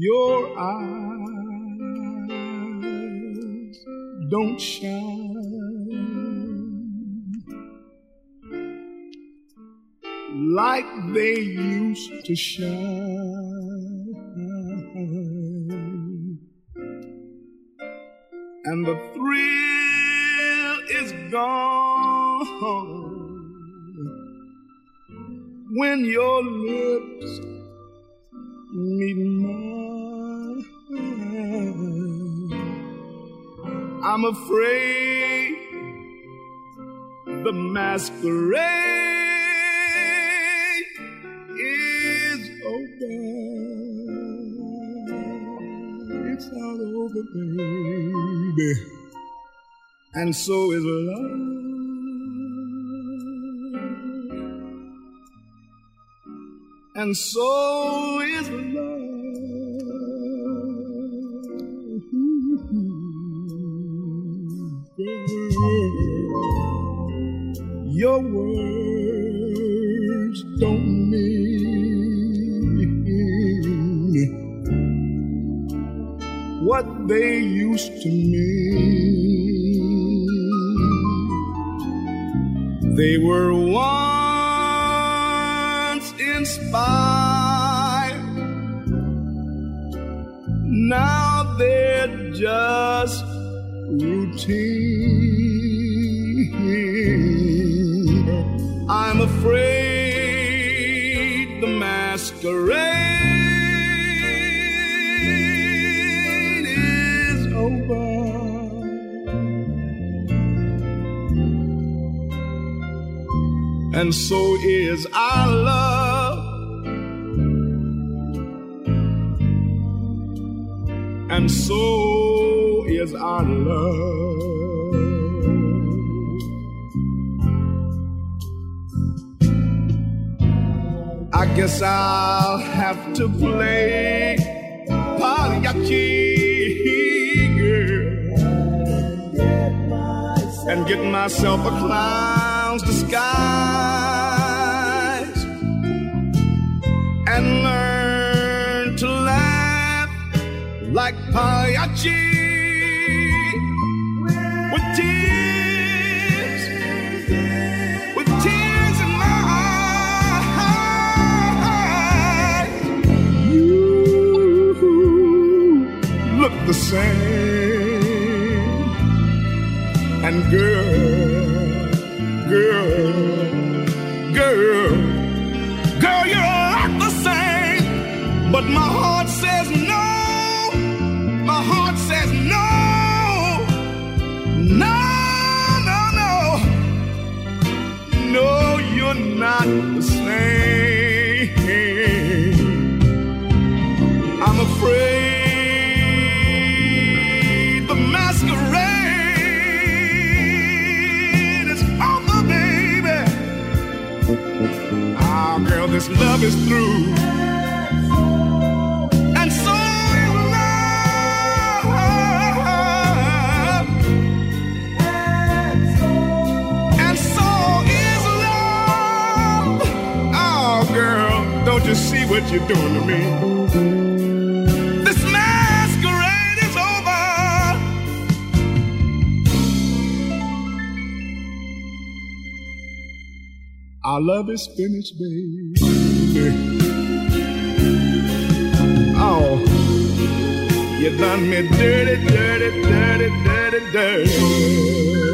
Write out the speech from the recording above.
Your eyes don't shine like they used to shine, and the thrill is gone when your lips meet mine. I'm afraid the masquerade is over. It's all over, baby, and so is love. And so is love. Your words don't mean what they used to mean. They were once inspired, now they're just routine. I'm afraid the masquerade is over. And so is our love. And so is our love. I guess I'll have to play Pagliacci, girl, and get myself a clown's disguise and learn to laugh like Pagliacci with tears in my eyes. You look the same, and girl, you look the same, but my heart says no. My heart says no, no, no, no. No, you're not the same. I'm afraid the masquerade is over, baby. Ah, girl, this love is through. Don't you see what you're doing to me? This masquerade is over. Our love is finished, baby. Oh, you done me dirty, dirty, dirty, dirty, dirty.